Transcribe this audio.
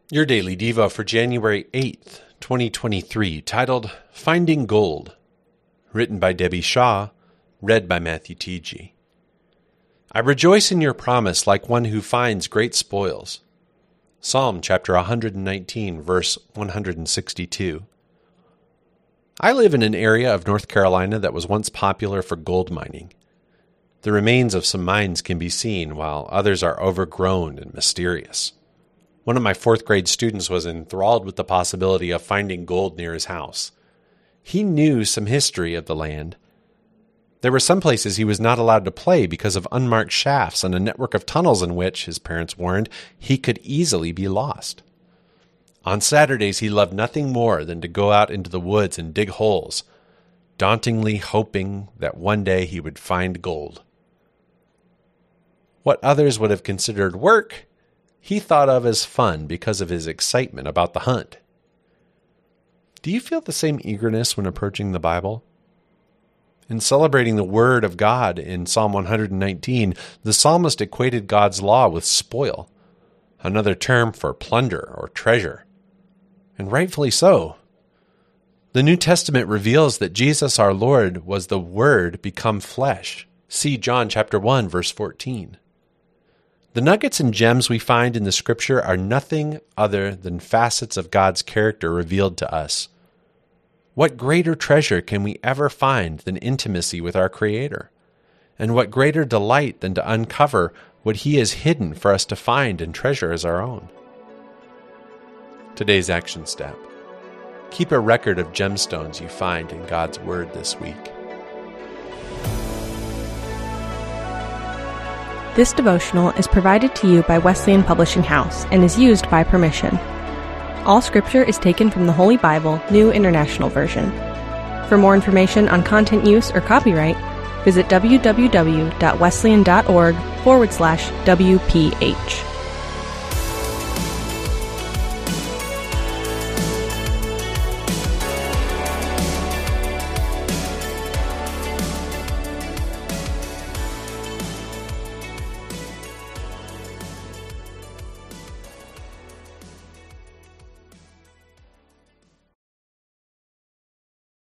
Your Daily Devo for January 8th, 2023, titled Finding Gold, written by Debbie Shaw, read by Matthew T.G. I rejoice in your promise like one who finds great spoils. Psalm chapter 119, verse 162. I live in an area of North Carolina that was once popular for gold mining. The remains of some mines can be seen, while others are overgrown and mysterious. One of my fourth grade students was enthralled with the possibility of finding gold near his house. He knew some history of the land. There were some places he was not allowed to play because of unmarked shafts and a network of tunnels in which, his parents warned, he could easily be lost. On Saturdays, he loved nothing more than to go out into the woods and dig holes, dauntingly hoping that one day he would find gold. What others would have considered work, he thought of as fun because of his excitement about the hunt. Do you feel the same eagerness when approaching the Bible? In celebrating the Word of God in Psalm 119, the psalmist equated God's law with spoil, another term for plunder or treasure. And rightfully so. The New Testament reveals that Jesus our Lord was the Word become flesh. See John chapter 1, verse 14. The nuggets and gems we find in the Scripture are nothing other than facets of God's character revealed to us. What greater treasure can we ever find than intimacy with our Creator? And what greater delight than to uncover what He has hidden for us to find and treasure as our own? Today's action step. Keep a record of gemstones you find in God's Word this week. This devotional is provided to you by Wesleyan Publishing House and is used by permission. All scripture is taken from the Holy Bible, New International Version. For more information on content use or copyright, visit www.wesleyan.org/WPH.